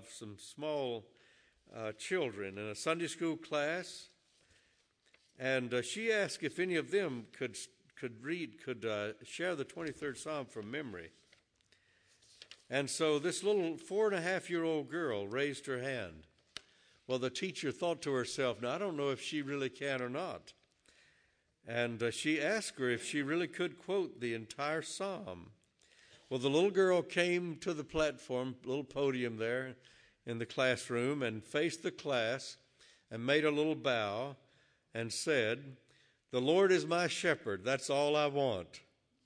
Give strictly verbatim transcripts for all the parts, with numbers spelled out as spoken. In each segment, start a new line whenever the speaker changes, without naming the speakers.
of some small uh, children in a Sunday school class, and uh, she asked if any of them could could read, could uh, share the twenty-third Psalm from memory. And so this little four and a half year old girl raised her hand. Well, the teacher thought to herself, now I don't know if she really can or not. And uh, she asked her if she really could quote the entire psalm. Well, the little girl came to the platform, little podium there in the classroom, and faced the class and made a little bow and said, "The Lord is my shepherd, that's all I want."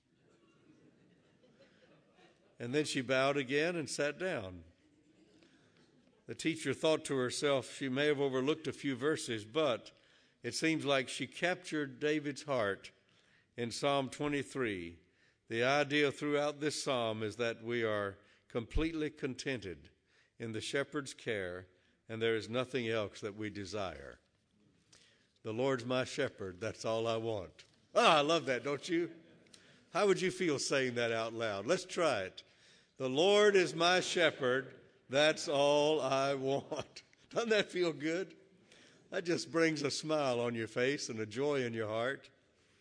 And then she bowed again and sat down. The teacher thought to herself she may have overlooked a few verses, but it seems like she captured David's heart in Psalm twenty-three. The idea throughout this psalm is that we are completely contented in the shepherd's care, and there is nothing else that we desire. The Lord's my shepherd, that's all I want. Ah, I love that, don't you? How would you feel saying that out loud? Let's try it. The Lord is my shepherd, that's all I want. Doesn't that feel good? That just brings a smile on your face and a joy in your heart.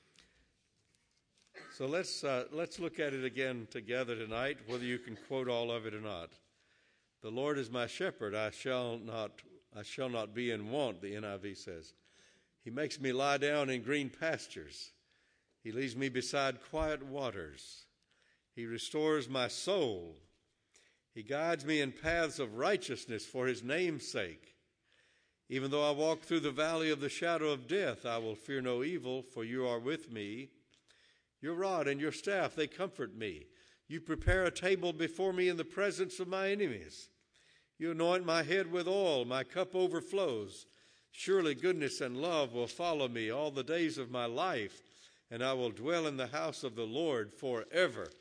So let's uh, let's look at it again together tonight, whether you can quote all of it or not. The Lord is my shepherd, I shall not I shall not be in want, the N I V says. He makes me lie down in green pastures. He leads me beside quiet waters. He restores my soul. He guides me in paths of righteousness for his name's sake. Even though I walk through the valley of the shadow of death, I will fear no evil, for you are with me. Your rod and your staff, they comfort me. You prepare a table before me in the presence of my enemies. You anoint my head with oil, my cup overflows. Surely goodness and love will follow me all the days of my life, and I will dwell in the house of the Lord forever.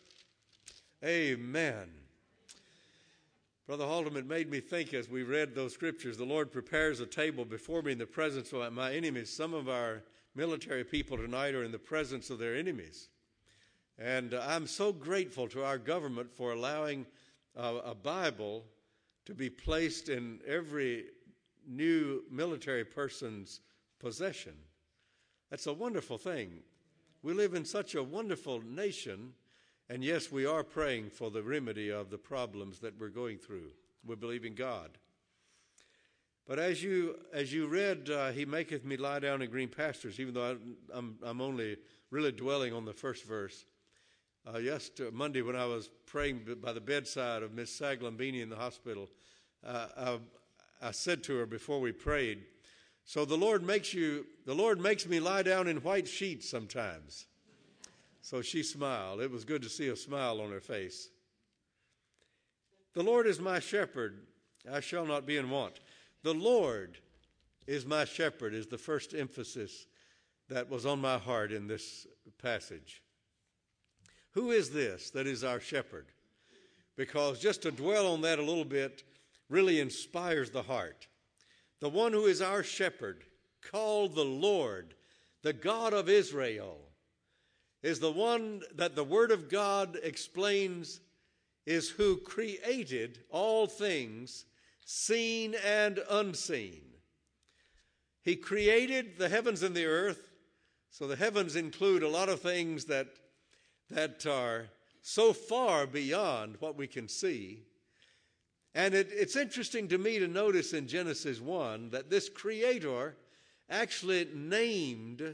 Amen. Brother Haldeman made me think as we read those scriptures, the Lord prepares a table before me in the presence of my enemies. Some of our military people tonight are in the presence of their enemies. And uh, I'm so grateful to our government for allowing uh, a Bible to be placed in every new military person's possession. That's a wonderful thing. We live in such a wonderful nation, and yes, we are praying for the remedy of the problems that we're going through. We believe in God. But as you as you read, uh, He maketh me lie down in green pastures, even though I, I'm, I'm only really dwelling on the first verse. Uh, yesterday, Monday, when I was praying by the bedside of Miss Saglambini in the hospital, uh, I, I said to her before we prayed, so the Lord makes you, the Lord makes me lie down in white sheets sometimes. So she smiled. It was good to see a smile on her face. The Lord is my shepherd, I shall not be in want. The Lord is my shepherd is the first emphasis that was on my heart in this passage. Who is this that is our shepherd? Because just to dwell on that a little bit really inspires the heart. The one who is our shepherd, called the Lord, the God of Israel, is the one that the Word of God explains is who created all things, seen and unseen. He created the heavens and the earth. So the heavens include a lot of things that, that are so far beyond what we can see. And it, it's interesting to me to notice in Genesis one that this Creator actually named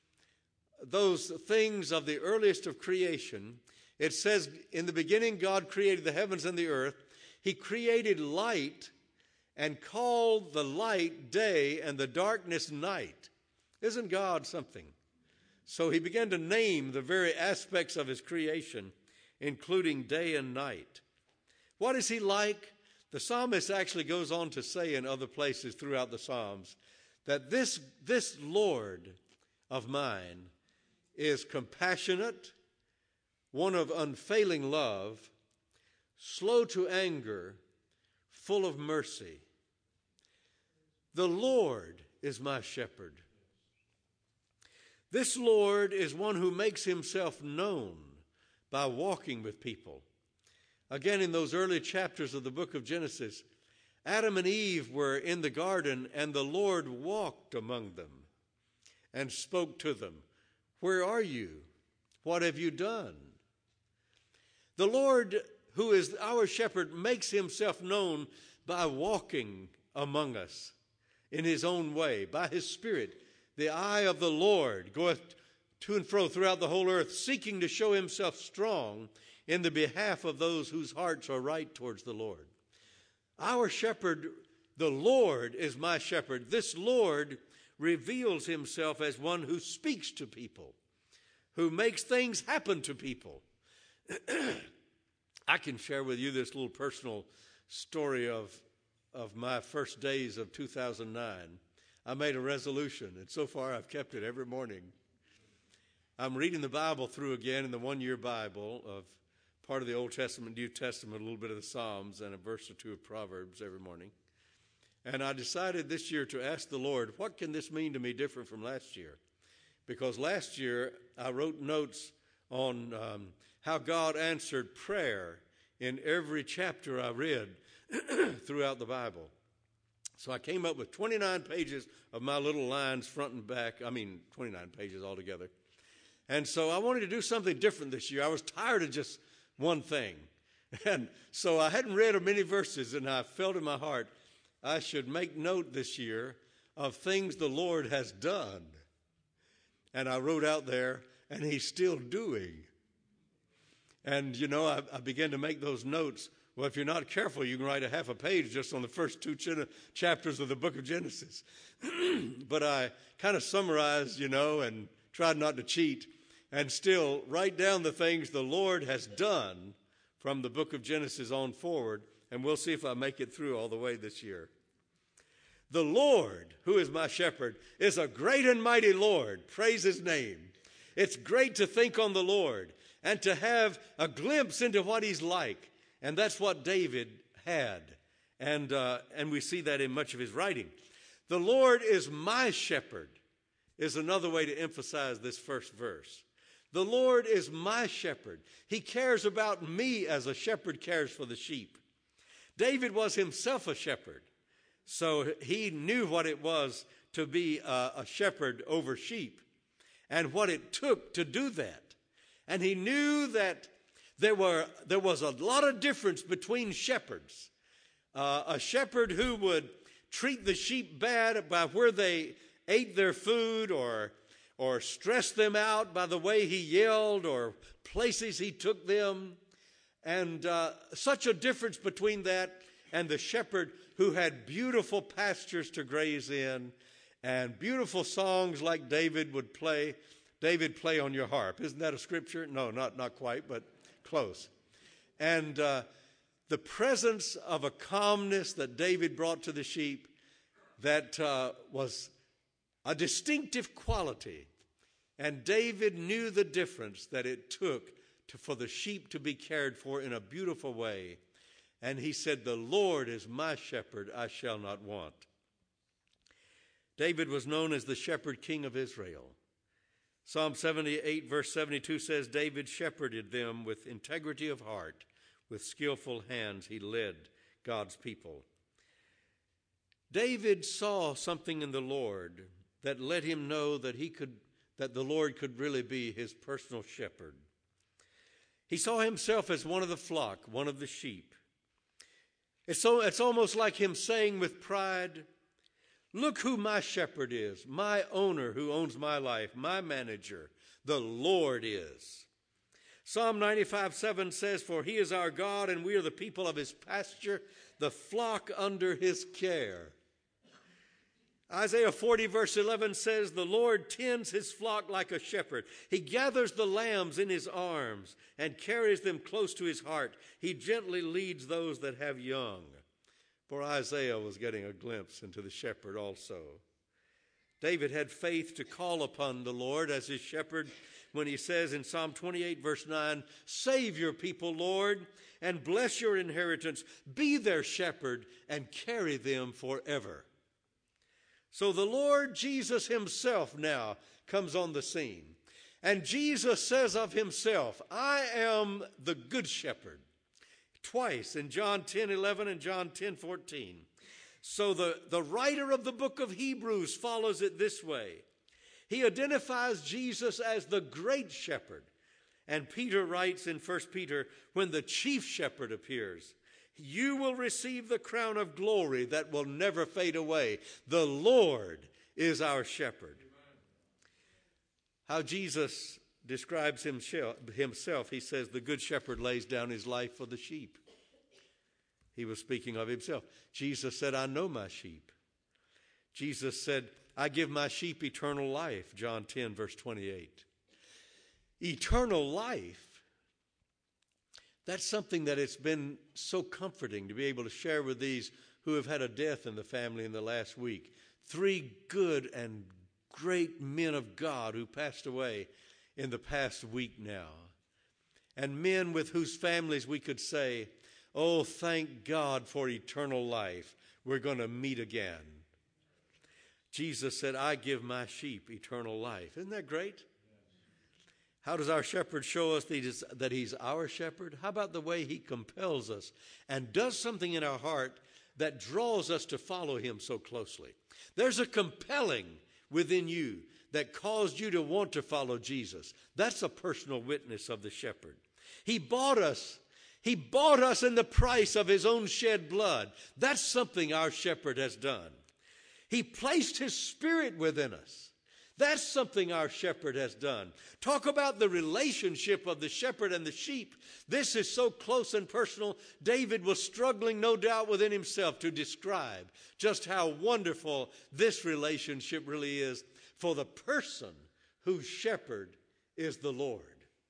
those things of the earliest of creation. It says, in the beginning God created the heavens and the earth. He created light and called the light day and the darkness night. Isn't God something? So he began to name the very aspects of his creation, including day and night. What is he like? The psalmist actually goes on to say in other places throughout the Psalms that this, this Lord of mine is compassionate, one of unfailing love, slow to anger, full of mercy. The Lord is my shepherd. This Lord is one who makes himself known by walking with people. Again, in those early chapters of the book of Genesis, Adam and Eve were in the garden, and the Lord walked among them and spoke to them. Where are you? What have you done? The Lord, who is our shepherd, makes himself known by walking among us in his own way, by his Spirit. The eye of the Lord goeth to and fro throughout the whole earth, seeking to show himself strong in the behalf of those whose hearts are right towards the Lord. Our shepherd, the Lord, is my shepherd. This Lord reveals himself as one who speaks to people, who makes things happen to people. I can share with you this little personal story of, of my first days of two thousand nine. I made a resolution, and so far I've kept it every morning. I'm reading the Bible through again in the one-year Bible of part of the Old Testament, New Testament, a little bit of the Psalms, and a verse or two of Proverbs every morning. And I decided this year to ask the Lord, what can this mean to me different from last year? Because last year I wrote notes on um, how God answered prayer in every chapter I read throughout the Bible. So I came up with twenty-nine pages of my little lines front and back. I mean, twenty-nine pages altogether. And so I wanted to do something different this year. I was tired of just one thing. And so I hadn't read many verses, and I felt in my heart I should make note this year of things the Lord has done. And I wrote out there, and he's still doing. And, you know, I, I began to make those notes. Well, if you're not careful, you can write a half a page just on the first two ch- chapters of the book of Genesis. But I kind of summarized, you know, and tried not to cheat, and still write down the things the Lord has done from the book of Genesis on forward, and we'll see if I make it through all the way this year. The Lord, who is my shepherd, is a great and mighty Lord. Praise his name. It's great to think on the Lord and to have a glimpse into what he's like. And that's what David had. And, uh, and we see that in much of his writing. The Lord is my shepherd is another way to emphasize this first verse. The Lord is my shepherd. He cares about me as a shepherd cares for the sheep. David was himself a shepherd, so he knew what it was to be a, a shepherd over sheep and what it took to do that. And he knew that there were there was a lot of difference between shepherds. Uh, a shepherd who would treat the sheep bad by where they ate their food, or or stressed them out by the way he yelled, or places he took them. And uh, such a difference between that and the shepherd who had beautiful pastures to graze in and beautiful songs like David would play. David, play on your harp. Isn't that a scripture? No, not, not quite, but close. And uh, the presence of a calmness that David brought to the sheep that uh, was a distinctive quality. And David knew the difference that it took to, for the sheep to be cared for in a beautiful way. And he said, the Lord is my shepherd, I shall not want. David was known as the shepherd king of Israel. Psalm seventy-eight, verse seventy-two says, David shepherded them with integrity of heart. With skillful hands he led God's people. David saw something in the Lord that let him know that he could, that the Lord could really be his personal shepherd. He saw himself as one of the flock, one of the sheep. It's, so, it's almost like him saying with pride, look who my shepherd is, my owner who owns my life, my manager, the Lord is. Psalm ninety-five, seven says, for he is our God, and we are the people of his pasture, the flock under his care. Isaiah forty, verse eleven says, the Lord tends his flock like a shepherd. He gathers the lambs in his arms and carries them close to his heart. He gently leads those that have young. For Isaiah was getting a glimpse into the shepherd also. David had faith to call upon the Lord as his shepherd when he says in Psalm twenty-eight, verse nine, save your people, Lord, and bless your inheritance. Be their shepherd and carry them forever. So the Lord Jesus himself now comes on the scene. And Jesus says of himself, I am the good shepherd. twice in John ten eleven and John ten fourteen. So the, the writer of the book of Hebrews follows it this way. He identifies Jesus as the great shepherd. And Peter writes in First Peter, when the chief shepherd appears, you will receive the crown of glory that will never fade away. The Lord is our shepherd. How Jesus describes himself, he says, the good shepherd lays down his life for the sheep. He was speaking of himself. Jesus said, I know my sheep. Jesus said, I give my sheep eternal life, John ten, verse twenty-eight. Eternal life, that's something that it's been so comforting to be able to share with these who have had a death in the family in the last week. Three good and great men of God who passed away in the past week now. And men with whose families we could say, oh, thank God for eternal life. We're going to meet again. Jesus said, I give my sheep eternal life. Isn't that great? How does our shepherd show us that he's our shepherd? How about the way he compels us and does something in our heart that draws us to follow him so closely? There's a compelling within you that caused you to want to follow Jesus. That's a personal witness of the shepherd. He bought us. He bought us in the price of his own shed blood. That's something our shepherd has done. He placed his spirit within us. That's something our shepherd has done. Talk about the relationship of the shepherd and the sheep. This is so close and personal. David was struggling, no doubt, within himself to describe just how wonderful this relationship really is for the person whose shepherd is the Lord.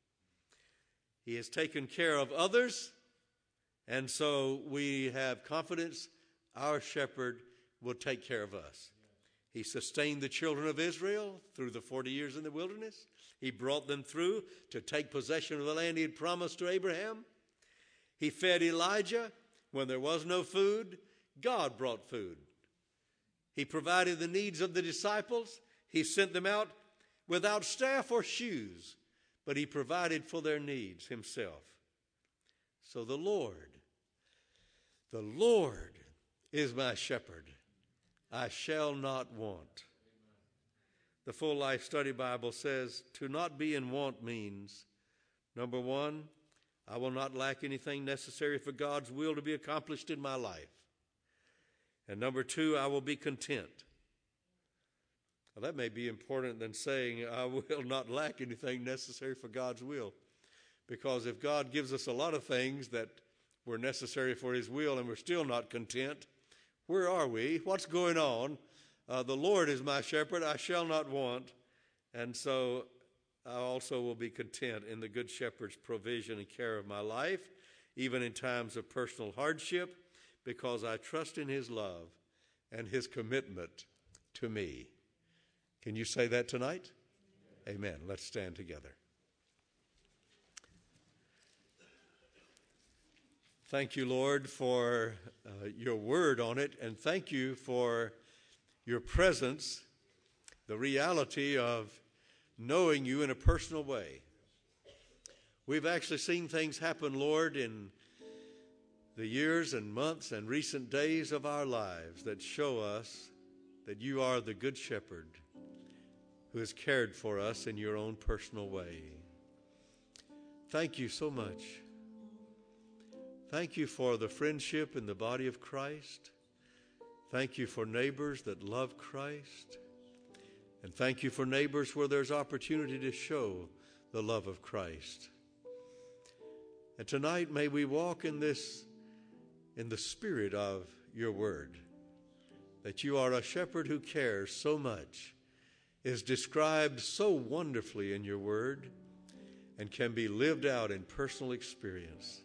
He has taken care of others, and so we have confidence our shepherd will take care of us. He sustained the children of Israel through the forty years in the wilderness. He brought them through to take possession of the land he had promised to Abraham. He fed Elijah when there was no food. God brought food. He provided the needs of the disciples. He sent them out without staff or shoes, but he provided for their needs himself. So the Lord, the Lord is my shepherd. I shall not want. The Full Life Study Bible says to not be in want means, number one, I will not lack anything necessary for God's will to be accomplished in my life. And number two, I will be content. Well, that may be important than saying I will not lack anything necessary for God's will. Because if God gives us a lot of things that were necessary for his will and we're still not content, where are we? What's going on? Uh, the Lord is my shepherd. I shall not want. And so I also will be content in the good shepherd's provision and care of my life, even in times of personal hardship, because I trust in his love and his commitment to me. Can you say that tonight? Amen. Let's stand together. Thank you, Lord, for uh, your word on it, and thank you for your presence, the reality of knowing you in a personal way. We've actually seen things happen, Lord, in the years and months and recent days of our lives that show us that you are the good shepherd who has cared for us in your own personal way. Thank you so much. Thank you for the friendship in the body of Christ. Thank you for neighbors that love Christ. And thank you for neighbors where there's opportunity to show the love of Christ. And tonight may we walk in this, in the spirit of your word, that you are a shepherd who cares so much, is described so wonderfully in your word, and can be lived out in personal experience.